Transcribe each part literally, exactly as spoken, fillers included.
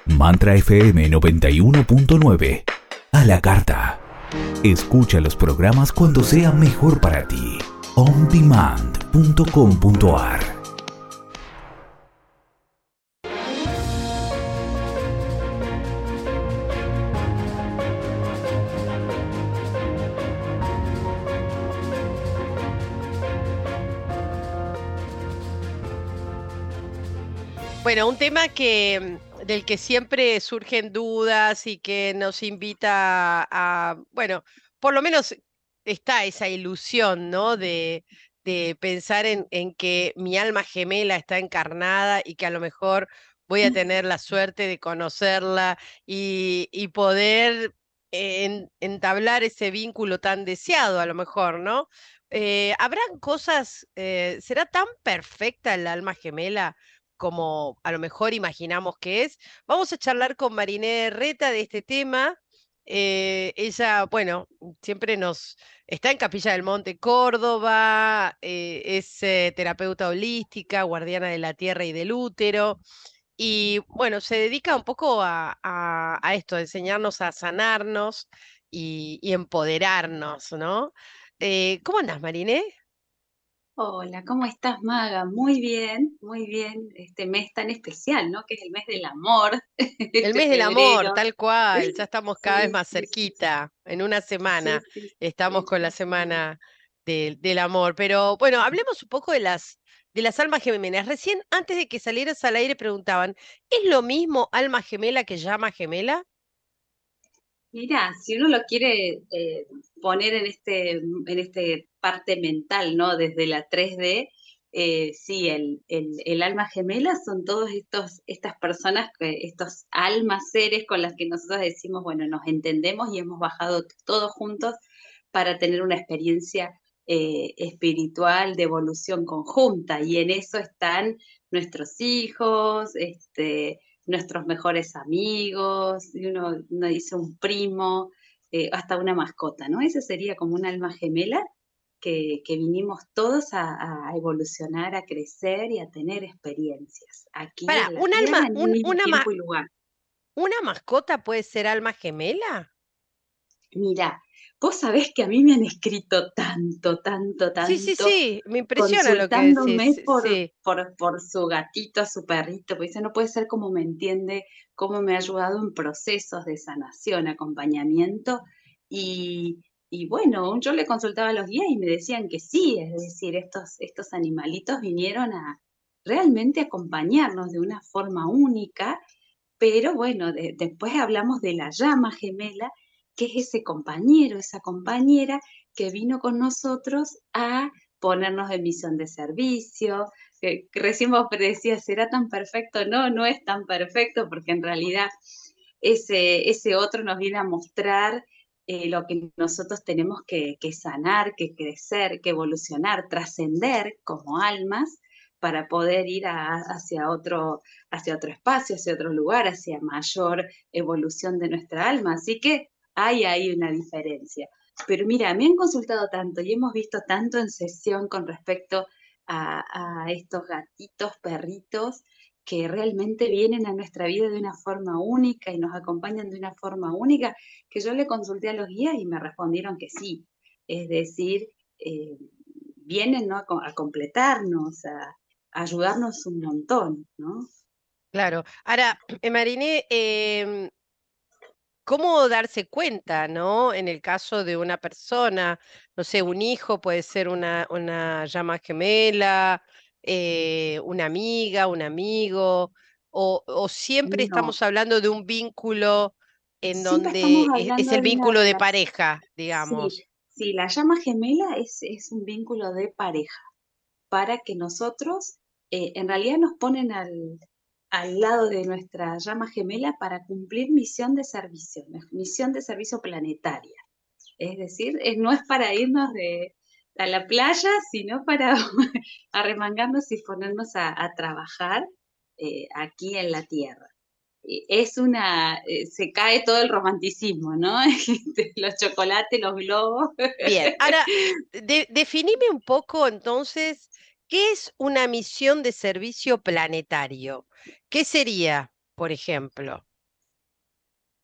Mantra F M noventa y uno punto nueve. A la carta. Escucha los programas cuando sea mejor para ti. on demand punto com punto a r. Bueno, un tema que del que siempre surgen dudas y que nos invita a, bueno, por lo menos está esa ilusión, ¿no? De, de pensar en, en que mi alma gemela está encarnada y que a lo mejor voy a tener la suerte de conocerla y, y poder en- entablar ese vínculo tan deseado, a lo mejor, ¿no? Eh, ¿habrán cosas, eh, será tan perfecta el alma gemela como a lo mejor imaginamos que es? Vamos a charlar con Mariné Reta de este tema. Eh, ella, bueno, siempre nos está en Capilla del Monte, Córdoba, eh, es eh, terapeuta holística, guardiana de la tierra y del útero, y bueno, se dedica un poco a, a- a esto, a enseñarnos a sanarnos y, y empoderarnos, ¿no? Eh, ¿cómo andás, Mariné? Hola, ¿cómo estás, Maga? Muy bien, muy bien. Este mes tan especial, ¿no? Que es el mes del amor, El este mes del amor, febrero. tal cual, ya estamos cada vez Sí, más sí, sí, sí, cerquita, en una sí, semana sí, estamos con la esta semana. semana del del amor. Pero bueno, hablemos un poco de las, de las almas gemelas. Recién, antes de que salieras al aire, preguntaban, ¿es lo mismo alma gemela que llama gemela? Mira, si uno lo quiere eh, poner en este, en este parte mental, ¿no? Desde la tres D, eh, sí, el, el, el alma gemela son todos estos, estas personas, que, estos almas, seres con las que nosotros decimos, bueno, nos entendemos y hemos bajado todos juntos para tener una experiencia eh, espiritual de evolución conjunta. Y en eso están nuestros hijos, este, nuestros mejores amigos, y uno, uno dice un primo, eh, hasta una mascota, ¿no? Ese sería como un alma gemela que, que vinimos todos a, a evolucionar, a crecer y a tener experiencias aquí Para, en la ¿un Tierra alma, en un un- mismo una, ma- tiempo y lugar. una mascota puede ser alma gemela? Mira, vos sabés que a mí me han escrito tanto, tanto, Sí, sí, tanto, sí, me impresiona lo que consultándome decís, por, sí. por, por su gatito, su perrito, porque dice, no puede ser como me entiende, cómo me ha ayudado en procesos de sanación, acompañamiento, y, y bueno, yo le consultaba a los guías y me decían que sí, es decir, estos, estos animalitos vinieron a realmente acompañarnos de una forma única, pero bueno, de- después hablamos de la llama gemela, que es ese compañero, esa compañera que vino con nosotros a ponernos en misión de servicio. Que, que recién vos decías, ¿será tan perfecto? No, no es tan perfecto, porque en realidad ese, ese otro nos viene a mostrar eh, lo que nosotros tenemos que, que sanar, que crecer, que evolucionar, trascender como almas para poder ir a- hacia otro, hacia otro espacio, hacia otro lugar, hacia mayor evolución de nuestra alma. Así que hay ahí una diferencia. Pero mira, me han consultado tanto y hemos visto tanto en sesión con respecto a, a estos gatitos, perritos, que realmente vienen a nuestra vida de una forma única y nos acompañan de una forma única, que yo le consulté a los guías y me respondieron que sí. Es decir, eh, vienen, ¿no? a, co- a completarnos, a, a ayudarnos un montón, ¿no? Claro. Ahora, eh, Mariné, em, ¿cómo darse cuenta, ¿no? En el caso de una persona, no sé, un hijo puede ser una, una llama gemela, eh, una amiga, un amigo, o, o siempre No, estamos hablando de un vínculo en siempre estamos donde es, es hablando el de una vínculo de relación. pareja, Sí, digamos. sí, la llama gemela es, es un vínculo de pareja para que nosotros, eh, en realidad nos ponen al, al lado de nuestra llama gemela para cumplir misión de servicio, misión de servicio planetaria. Es decir, es- no es para irnos de, a la playa, sino para arremangarnos y ponernos a, a trabajar eh, aquí en la Tierra. Eh, Es una, eh, se cae todo el romanticismo, ¿no? Este, los chocolates, los globos. Bien, ahora de- definime un poco entonces, ¿qué es una misión de servicio planetario? ¿Qué sería, por ejemplo?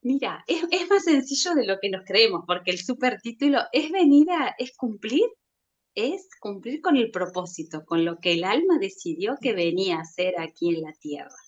Mira, es, es más sencillo de lo que nos creemos, porque el supertítulo es venir a, es cumplir, es cumplir con el propósito, con lo que el alma decidió que venía a hacer aquí en la tierra.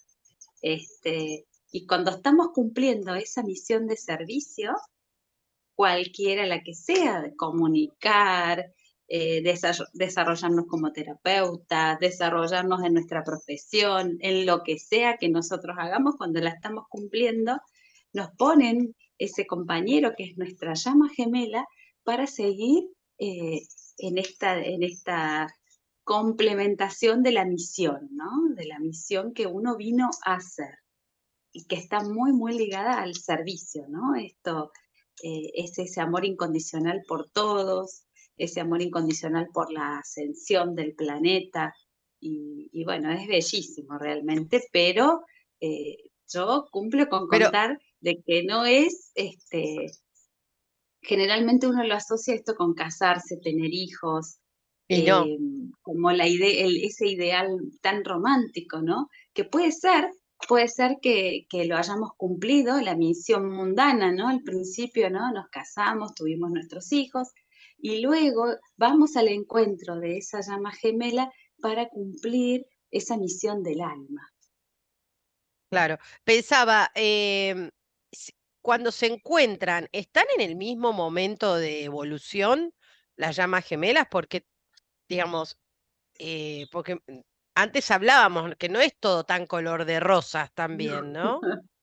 Este, y cuando estamos cumpliendo esa misión de servicio, cualquiera la que sea, de comunicar, eh, desarro- desarrollarnos como terapeutas, desarrollarnos en nuestra profesión, en lo que sea que nosotros hagamos, cuando la estamos cumpliendo, nos ponen ese compañero que es nuestra llama gemela para seguir eh, en esta, en esta complementación de la misión, ¿no? De la misión que uno vino a hacer y que está muy, muy ligada al servicio, ¿no? Esto eh, es ese amor incondicional por todos, ese amor incondicional por la ascensión del planeta, y, y bueno, es bellísimo realmente, pero eh, yo cumplo con Pero, contar de que no es, este, generalmente uno lo asocia esto con casarse, tener hijos, y no, eh, como la ide el, ese ideal tan romántico, ¿no? Que puede ser, puede ser que, que lo hayamos cumplido, la misión mundana, ¿no? Al principio, ¿no? Nos casamos, tuvimos nuestros hijos, y luego vamos al encuentro de esa llama gemela para cumplir esa misión del alma. claro. Pensaba, em, si- cuando se encuentran, ¿están en el mismo momento de evolución las llamas gemelas? Porque, digamos, eh, porque mm, antes hablábamos que no es todo tan color de rosas también, ¿no?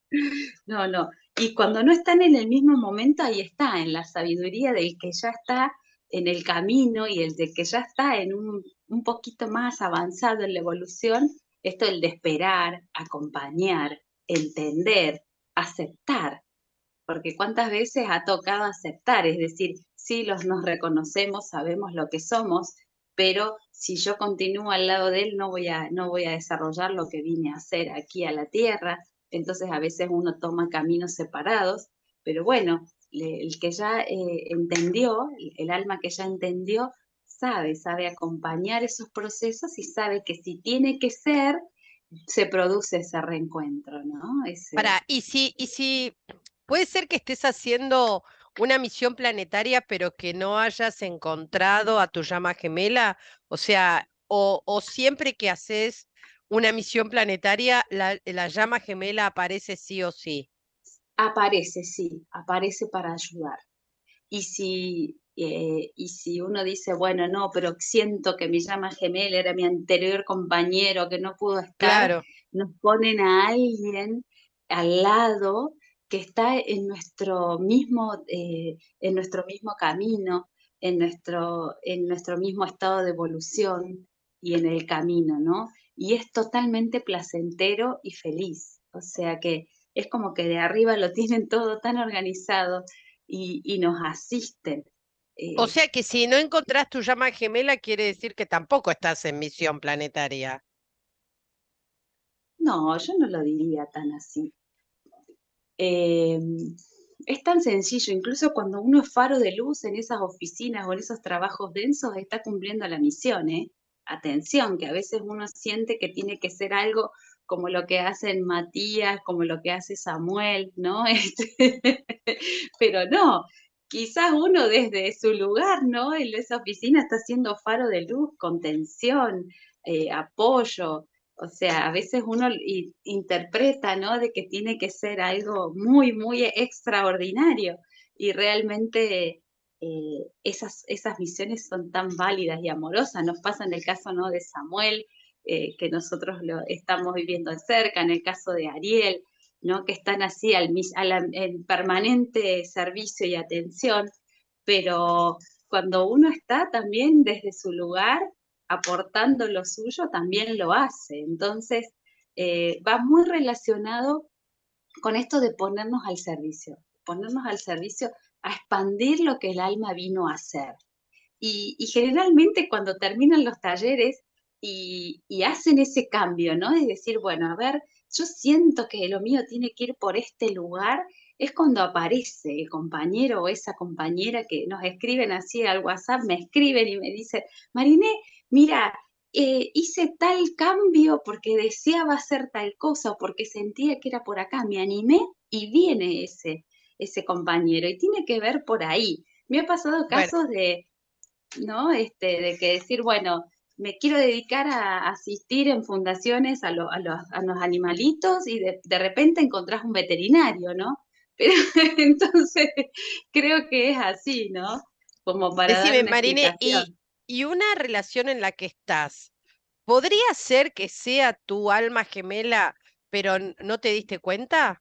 No, no. Y cuando no están en el mismo momento, ahí está, en la sabiduría del que ya está en el camino y el de que ya está en un, un poquito más avanzado en la evolución, esto el de esperar, acompañar, entender, aceptar, porque cuántas veces ha tocado aceptar, es decir, sí los nos reconocemos, sabemos lo que somos, pero si yo continúo al lado de él no voy a, no voy a desarrollar lo que vine a hacer aquí a la tierra, entonces a veces uno toma caminos separados, pero bueno, le- el que ya eh, entendió, el, el alma que ya entendió, sabe, sabe acompañar esos procesos y sabe que si tiene que ser, se produce ese reencuentro, ¿no? Ese, Para, y si, y si puede ser que estés haciendo una misión planetaria, pero que no hayas encontrado a tu llama gemela, o sea, o, o siempre que haces una misión planetaria, la, la llama gemela aparece sí o sí. aparece, sí, aparece para ayudar. Y si, eh, y si uno dice, bueno, no, pero siento que mi llama gemela era mi anterior compañero que no pudo estar, Claro. nos ponen a alguien al lado que está en nuestro mismo, eh, en nuestro mismo camino, en nuestro, en nuestro mismo estado de evolución y en el camino, ¿no? Y es totalmente placentero y feliz. O sea que es como que de arriba lo tienen todo tan organizado y, y nos asisten. O Eh, sea que si no encontrás tu llama gemela, quiere decir que tampoco estás en misión planetaria. no, yo no lo diría tan así. Eh, es tan sencillo, incluso cuando uno es faro de luz en esas oficinas o en esos trabajos densos, está cumpliendo la misión, ¿eh? Atención, que a veces uno siente que tiene que ser algo como lo que hacen Matías, como lo que hace Samuel, ¿no? Este, pero no, quizás uno desde su lugar, ¿no? En esa oficina está siendo faro de luz, contención, eh, apoyo, o sea, a veces uno i- interpreta, ¿no? De que tiene que ser algo muy, muy extraordinario y realmente eh, esas, esas misiones son tan válidas y amorosas. Nos pasa en el caso, ¿no? De Samuel, eh, que nosotros lo estamos viviendo de cerca, en el caso de Ariel, ¿no? Que están así al, mis- a la- en permanente servicio y atención, pero cuando uno está también desde su lugar aportando lo suyo, también lo hace. Entonces, eh, va muy relacionado con esto de ponernos al servicio, ponernos al servicio a expandir lo que el alma vino a hacer. Y, y generalmente cuando terminan los talleres y, y hacen ese cambio, ¿no? Es decir, bueno, a ver, yo siento que lo mío tiene que ir por este lugar, es cuando aparece el compañero o esa compañera que nos escriben así al WhatsApp, me escriben y me dicen, Mariné, mira, eh, hice tal cambio porque deseaba hacer tal cosa o porque sentía que era por acá, me animé y viene ese, ese compañero y tiene que ver por ahí. Me ha pasado Bueno, casos de, ¿no? Este, de que decir, bueno, me quiero dedicar a asistir en fundaciones a, lo- a los, a los animalitos y de, de repente encontrás un veterinario, ¿no? Pero entonces creo que es así, ¿no? Como para dar decime, una Marine, y, explicación. y una relación en la que estás, ¿podría ser que sea tu alma gemela, pero n- no te diste cuenta?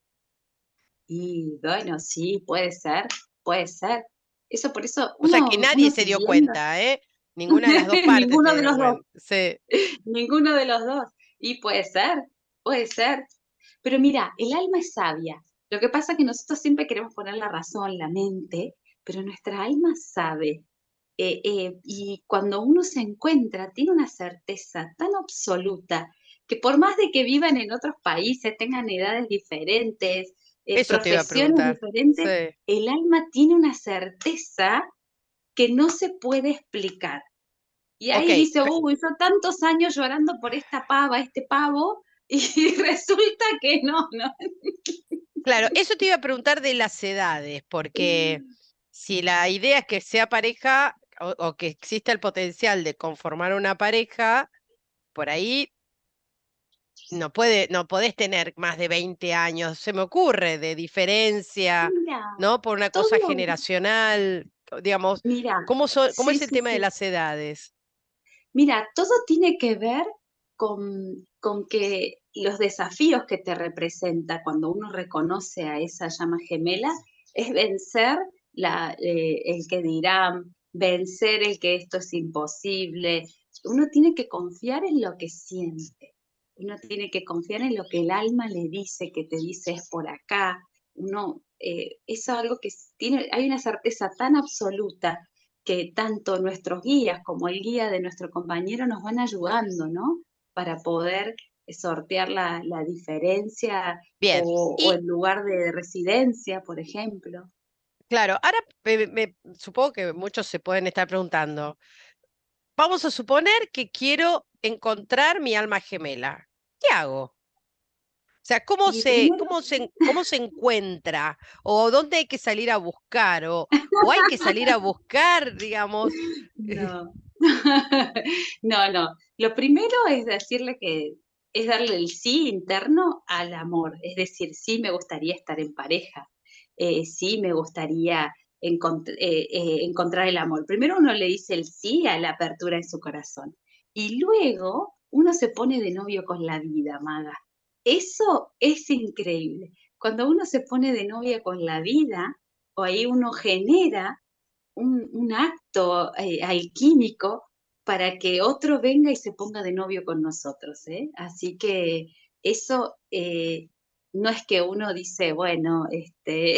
Y bueno, sí, puede ser, puede ser. Eso por eso O sea, que uno, nadie uno se dio viviendo, cuenta, ¿eh? Ninguna de las dos partes ninguno te de dio los dos, cuenta. Sí. ninguno de los dos. Y puede ser, puede ser. Pero mira, el alma es sabia. Lo que pasa es que nosotros siempre queremos poner la razón, la mente, pero nuestra alma sabe. Eh, eh, y cuando uno se encuentra, tiene una certeza tan absoluta que por más de que vivan en otros países, tengan edades diferentes, eh, Eso te iba a profesiones preguntar. diferentes, Sí. el alma tiene una certeza que no se puede explicar. Y Ok, ahí dice, pe- uy, yo tantos años llorando por esta pava, este pavo, y resulta que no, ¿no? claro, eso te iba a preguntar de las edades, porque si la idea es que sea pareja o, o que exista el potencial de conformar una pareja, por ahí no puede, no podés tener más de veinte años, se me ocurre, de diferencia, Mira, ¿no? Por una cosa todo, generacional, digamos, mira, ¿cómo son- cómo sí, es el sí, tema de sí. las edades? Mira, todo tiene que ver con, con que los desafíos que te representa cuando uno reconoce a esa llama gemela es vencer la, eh, el que dirán, vencer el que esto es imposible. Uno tiene que confiar en lo que siente. Uno tiene que confiar en lo que el alma le dice, que te dice es por acá. Uno, eh, es algo que tiene, hay una certeza tan absoluta que tanto nuestros guías como el guía de nuestro compañero nos van ayudando, ¿no? Para poder sortear la, la diferencia Bien, o, o y el lugar de residencia, por ejemplo. claro, ahora me- me- supongo que muchos se pueden estar preguntando. Vamos a suponer que quiero encontrar mi alma gemela. ¿Qué hago? O sea, ¿cómo Y se, primero, cómo se, cómo se encuentra? ¿O dónde hay que salir a buscar? ¿O, o hay que salir a buscar, digamos? no, no, no. Lo primero es decirle que es darle el sí interno al amor, es decir, sí me gustaría estar en pareja, eh, sí me gustaría encont- eh, eh, encontrar el amor. Primero uno le dice el sí a la apertura en su corazón y luego uno se pone de novio con la vida, Maga. Eso es increíble. Cuando uno se pone de novia con la vida, o ahí uno genera un, un acto eh, alquímico para que otro venga y se ponga de novio con nosotros, ¿eh? Así que eso eh, no es que uno dice, bueno, este,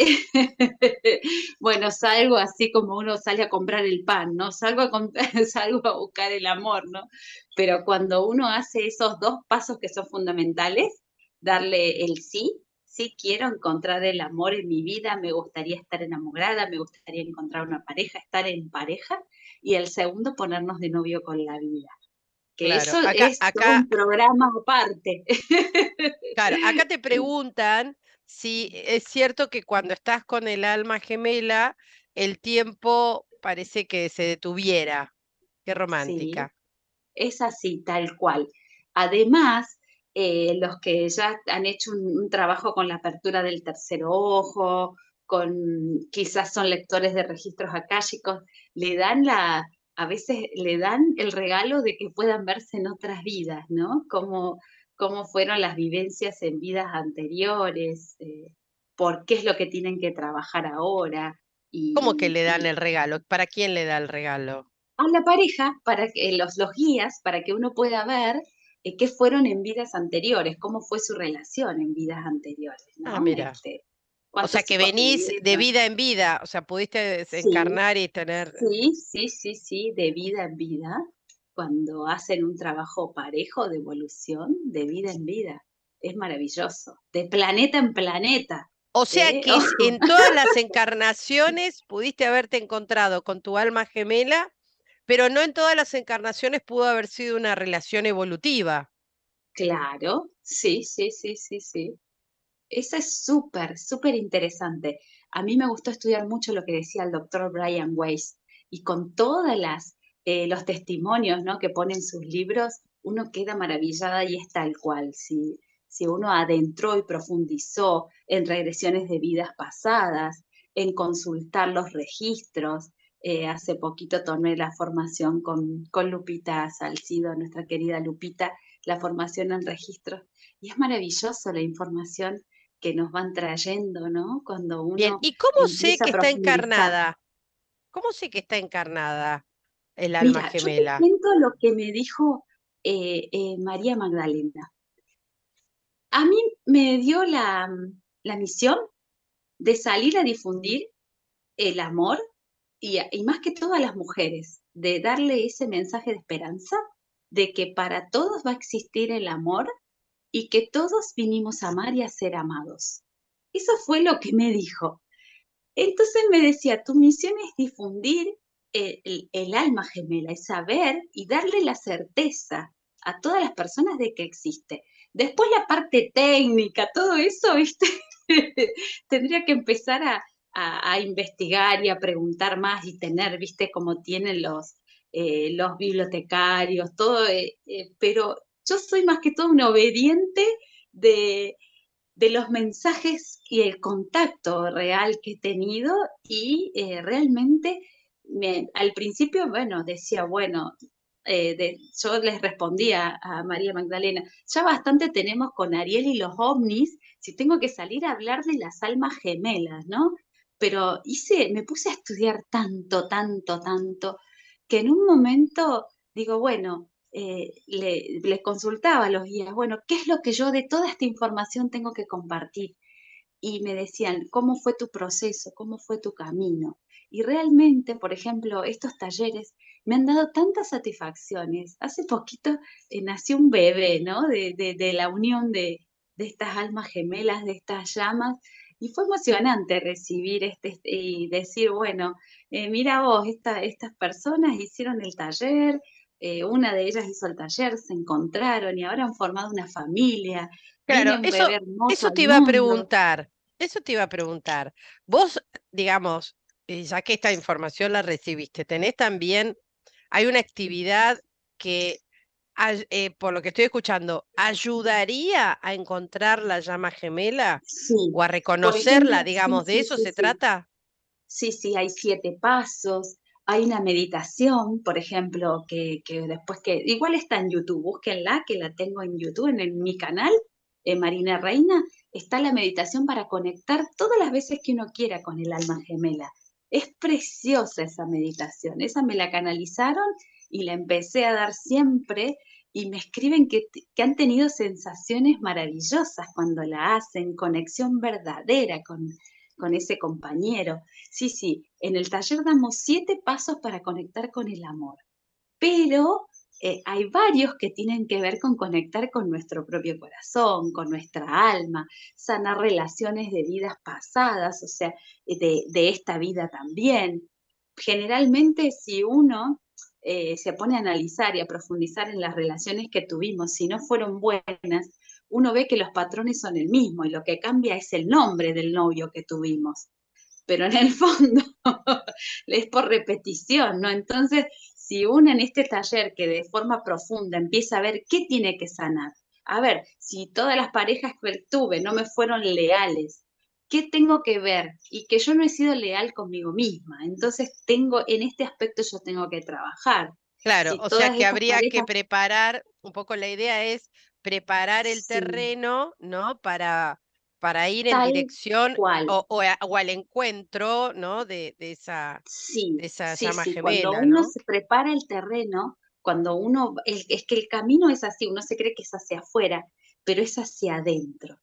bueno, salgo así como uno sale a comprar el pan, ¿no? Salgo a, comprar, salgo a buscar el amor, ¿no? Pero cuando uno hace esos dos pasos que son fundamentales, darle el sí, sí quiero encontrar el amor en mi vida, me gustaría estar enamorada, me gustaría encontrar una pareja, estar en pareja, y el segundo, ponernos de novio con la vida, que Claro, eso acá, es todo acá, un programa aparte. claro, acá te preguntan si es cierto que cuando estás con el alma gemela, el tiempo parece que se detuviera. Qué Sí, romántica. es así, tal cual. Además, eh, los que ya han hecho un, un trabajo con la apertura del tercer ojo, con quizás son lectores de registros akáshicos, le dan la, a veces le dan el regalo de que puedan verse en otras vidas, ¿no? Cómo, cómo fueron las vivencias en vidas anteriores, eh, por qué es lo que tienen que trabajar ahora. ¿Cómo que Y, le dan y el regalo? ¿Para quién le da el regalo? a la pareja, para que los, los guías, para que uno pueda ver eh, qué fueron en vidas anteriores, cómo fue su relación en vidas anteriores, Ah, ¿no? mira. Este, O sea cuántos que hijos venís de tuvieron. vida en vida, o sea, pudiste Sí, encarnar y tener. sí, sí, sí, sí, de vida en vida, cuando hacen un trabajo parejo de evolución, de vida en vida. Es maravilloso, de planeta en planeta. O sea ¿Eh? que en todas las encarnaciones pudiste haberte encontrado con tu alma gemela pero no en todas las encarnaciones pudo haber sido una relación evolutiva. Claro, sí, sí, sí, sí, sí. Eso es súper, súper interesante. A mí me gustó estudiar mucho lo que decía el doctor Brian Weiss y con todas las eh, los testimonios, ¿no?, que pone en sus libros, uno queda maravillada y es tal cual. Si, si uno adentró y profundizó en regresiones de vidas pasadas, en consultar los registros. Eh, hace poquito tomé la formación con, con Lupita Salcido, nuestra querida Lupita, la formación en registros. Y es maravilloso la información que nos van trayendo, ¿no? Cuando Bien, uno ¿y cómo sé empieza que a está profundizar. encarnada? ¿Cómo sé que está encarnada el alma Mira, yo te gemela? cuento lo que me dijo eh, eh, María Magdalena. A mí me dio la, la misión de salir a difundir el amor y, y más que todo a las mujeres, de darle ese mensaje de esperanza, de que para todos va a existir el amor y que todos vinimos a amar y a ser amados. Eso fue lo que me dijo. Entonces me decía, tu misión es difundir el, el, el alma gemela, es saber y darle la certeza a todas las personas de que existe. Después la parte técnica, todo eso, ¿viste? Tendría que empezar a, a, a, investigar y a preguntar más y tener, ¿viste?, como tienen los, eh, los bibliotecarios, todo, eh, eh, pero yo soy más que todo un obediente de, de los mensajes y el contacto real que he tenido y eh, realmente me, al principio, bueno, decía, bueno, eh, de, yo les respondía a María Magdalena, ya bastante tenemos con Ariel y los ovnis, si tengo que salir a hablar de las almas gemelas, ¿no? Pero hice, me puse a estudiar tanto, tanto, tanto, que en un momento digo, bueno, eh, le, le consultaba a los guías, bueno, ¿qué es lo que yo de toda esta información tengo que compartir? Y me decían, ¿cómo fue tu proceso? ¿Cómo fue tu camino? Y realmente, por ejemplo, estos talleres me han dado tantas satisfacciones. Hace poquito eh, nació un bebé, ¿no? De, de, de la unión de, de estas almas gemelas, de estas llamas. Y fue emocionante recibir este, este y decir, bueno, eh, mira vos, esta, estas personas hicieron el taller, eh, una de ellas hizo el taller, se encontraron y ahora han formado una familia. Claro, Viene un bebé eso, hermoso eso al te iba a mundo. preguntar, eso te iba a preguntar. Vos, digamos, eh, ya que esta información la recibiste, tenés también, hay una actividad que, ay- eh, por lo que estoy escuchando, ayudaría a encontrar la llama gemela Sí, o a por reconocerla, ejemplo, sí, digamos, ¿de sí, eso sí, se sí. trata? Sí, sí, hay siete pasos, hay una meditación, por ejemplo, que, que después que, igual está en YouTube, búsquenla, que la tengo en YouTube, en, en mi canal, eh, Marina Reina, está la meditación para conectar todas las veces que uno quiera con el alma gemela. Es preciosa esa meditación, esa me la canalizaron y la empecé a dar siempre y me escriben que, que han tenido sensaciones maravillosas cuando la hacen, conexión verdadera con, con ese compañero. Sí, sí, en el taller damos siete pasos para conectar con el amor, pero eh, hay varios que tienen que ver con conectar con nuestro propio corazón, con nuestra alma, sanar relaciones de vidas pasadas, o sea, de, de esta vida también. Generalmente si uno eh, se pone a analizar y a profundizar en las relaciones que tuvimos, si no fueron buenas, uno ve que los patrones son el mismo y lo que cambia es el nombre del novio que tuvimos, pero en el fondo es por repetición, ¿no? Entonces, si uno en este taller que de forma profunda empieza a ver qué tiene que sanar, a ver, si todas las parejas que tuve no me fueron leales, ¿qué tengo que ver? Y que yo no he sido leal conmigo misma, entonces tengo, en este aspecto yo tengo que trabajar. Claro, Si o sea todas que estas habría que parejas, preparar, un poco la idea es preparar el sí, terreno, ¿no? Para, para ir en tal dirección cual. o, o a- o al encuentro, ¿no? De, de esa, Sí, de esa sí, llama sí, cuando gemela, uno ¿no? se prepara el terreno, cuando uno, el- es que el camino es así, uno se cree que es hacia afuera, pero es hacia adentro.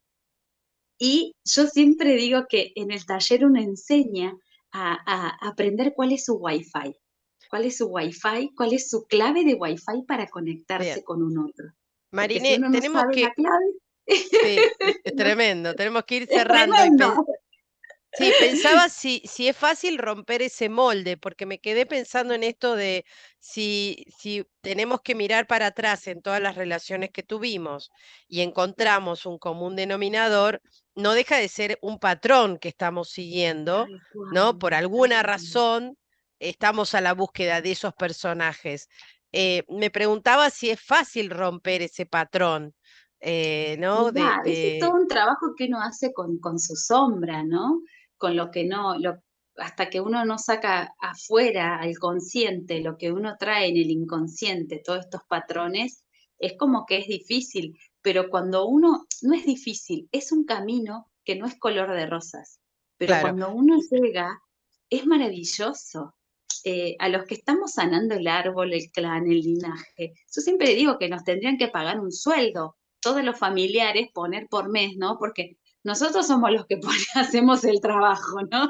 Y yo siempre digo que en el taller uno enseña a, a aprender cuál es su wifi, cuál es su wifi, cuál es su clave de wifi para Bien. conectarse con un otro. Porque si Marine, uno no tenemos sabe la que, clave, sí, es no- tremendo, tenemos que ir es cerrando y, tremendo. pe- Sí, pensaba si, si es fácil romper ese molde, porque me quedé pensando en esto de si, si tenemos que mirar para atrás en todas las relaciones que tuvimos y encontramos un común denominador, no deja de ser un patrón que estamos siguiendo, Tal ¿no? cual, Por tal alguna cual. razón estamos a la búsqueda de esos personajes. Eh, me preguntaba si es fácil romper ese patrón, eh, ¿no? De, Mirá, ese es todo de, un trabajo que uno hace con, con su sombra, ¿no? Con lo que no, lo, hasta que uno no saca afuera al consciente lo que uno trae en el inconsciente, todos estos patrones, es como que es difícil, pero cuando uno, no es difícil, es un camino que no es color de rosas, pero claro. cuando uno llega, es maravilloso. Eh, a los que estamos sanando el árbol, el clan, el linaje, yo siempre digo que nos tendrían que pagar un sueldo todos los familiares poner por mes, ¿no? Porque nosotros somos los que pone- hacemos el trabajo, ¿no?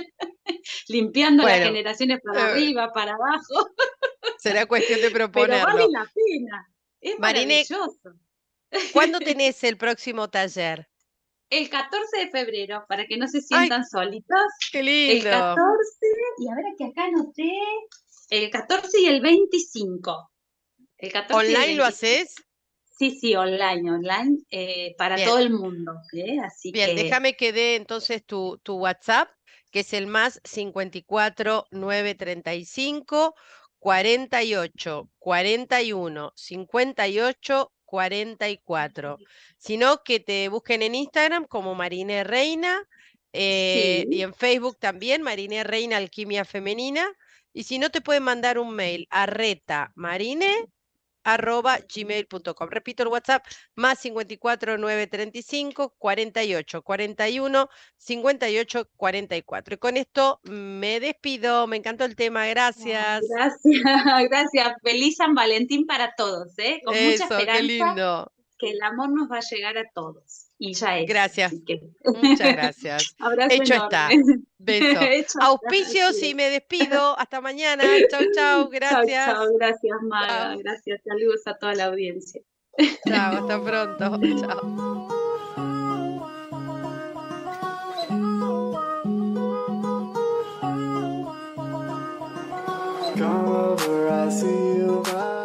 Limpiando las Bueno, generaciones para eh, arriba, para abajo, será cuestión de pero vale proponerlo. la pena. Es Marine, maravilloso. ¿cuándo tenés el próximo taller? El catorce de febrero, para que no se ¡Ay, sientan solitos, qué el lindo! catorce, y a ver que acá anoté, el catorce y el veinticinco. El catorce y el ¿Online lo veinticinco. haces? Sí, sí, online, online, eh, para Bien, todo el mundo, ¿eh? Así bien, que déjame que dé entonces tu, tu WhatsApp, que es el más cincuenta y cuatro nueve treinta y cinco cuarenta y ocho cuarenta y uno cincuenta y ocho cuarenta y cuatro. Sino que te busquen en Instagram como Marine Reina, eh, y sí. en Facebook también, Marine Reina Alquimia Femenina. Y si no, te pueden mandar un mail a retamarine arroba gmail punto com. Repito el WhatsApp, más cincuenta y cuatro nueve treinta y cinco cuarenta y ocho cuarenta y uno cincuenta y ocho cuarenta y cuatro. Y con esto me despido, me encantó el tema, Ay, gracias. gracias, gracias. Feliz San Valentín para todos, ¿eh? Con mucha Eso, qué esperanza lindo. que el amor nos va a llegar a todos. Y ya es, Gracias, así que muchas gracias. abrazo Hecho enorme. está. Beso. Hecho está, Auspicios y así me despido. Hasta mañana. Chau, chau. es. Chao, chao. Gracias. Gracias, Maga. Chau, Gracias. Saludos a toda la audiencia. chau. Hasta pronto. Chao. Come over, I see you.